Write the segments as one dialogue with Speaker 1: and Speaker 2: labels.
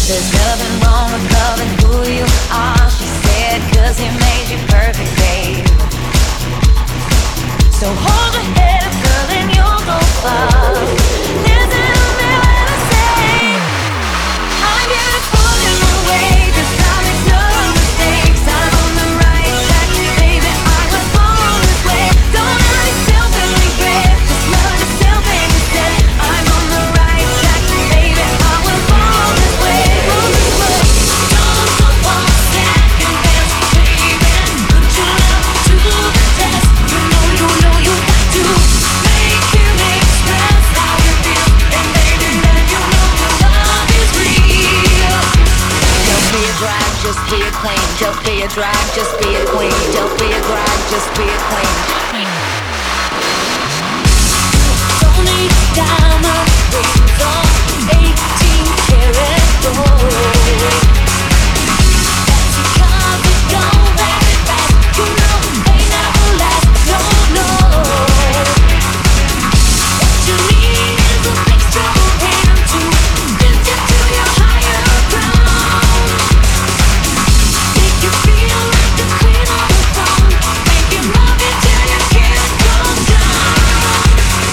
Speaker 1: There's nothing wrong with loving who you are, she said, 'cause he made you perfect, babe. So hold your head up, girl, and you'll go far. Listen to me when I say I'm beautiful in my way, 'cause I make no mistakes. I'm on the right track, baby, I was born this way. Don't hurt yourself and regret, just love yourself instead. I'm on the right track, baby, I was born this way. Don't go on second best, baby. Put your love to the test. You know you got to make him express how you feel, and baby, let you know your love is real. Don't be a drag, just be a queen. Don't be a drag, just be a queen. Don't be a drag, just be a queen. Don't need diamond rings or 18 karat gold. That's because it don't very fast. You know they never last. No. What you need is a big strong hand to lift you to your higher ground. Make you feel like the queen on the throne. Make you love it till you can't come down.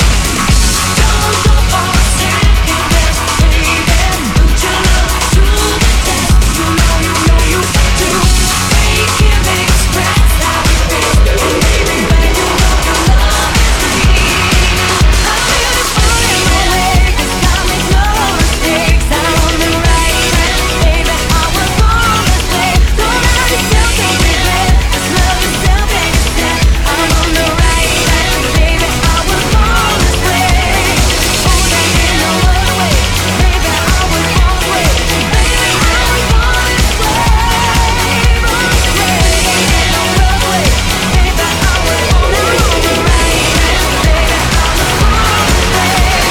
Speaker 1: Don't go for second best, baby. Put your love to the test. You know you got to make him express how you feel, and baby, let you know your love is real. I'm beautiful in my way, 'cause I make no mistakes. I'm on the right track, baby, I was born this way. Don't hurt yourself and regret, just love yourself instead. I'm on the right track, baby, I was born this way. Oh, that in the wrong way, baby, I was born this way. Baby, I was born this way. Born this way. In the wrong way, baby, I was born this way. On the right track, baby, I was born this way.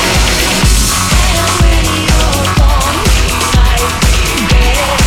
Speaker 1: And when you're gone, we might regret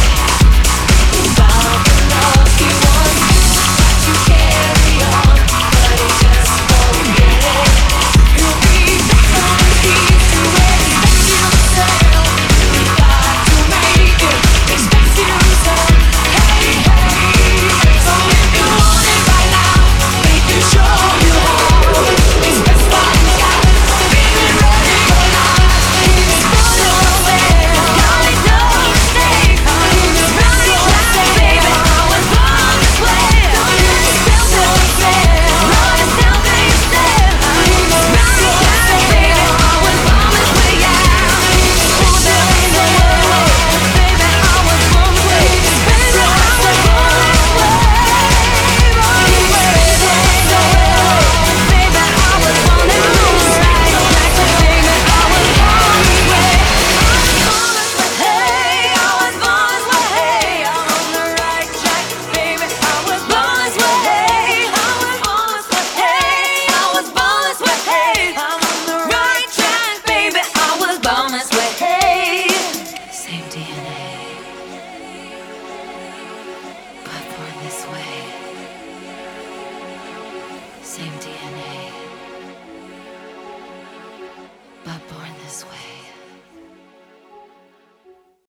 Speaker 1: about the love you won. Watch you carry on, but it just won't get it. You'll be back on the keys to expect yourself. You got to make it, expect yourself. Hey. So if you want it right now, we can show you how. Express what you got, feeling ready or not. It's for your way, y'all make no mistake. I'm in the right track, baby, I was born this way. Don't hurt yourself and regret, love yourself instead. I'm in the right track, baby, I was born this way, yeah. Oh, there ain't no other way, baby, I was born this way. Baby, I was born this way. Born this way, there ain't no other way, baby, I was born this way. Right track, baby, I was born this way. Hey, I was born this way. Hey, I'm on the right track, baby, I was born this way. Hey, I was born this way. Hey, I was born this way. Hey, I'm on the right track, baby, I was born this way. Hey, same DNA, but born this way. Same DNA, but born this way.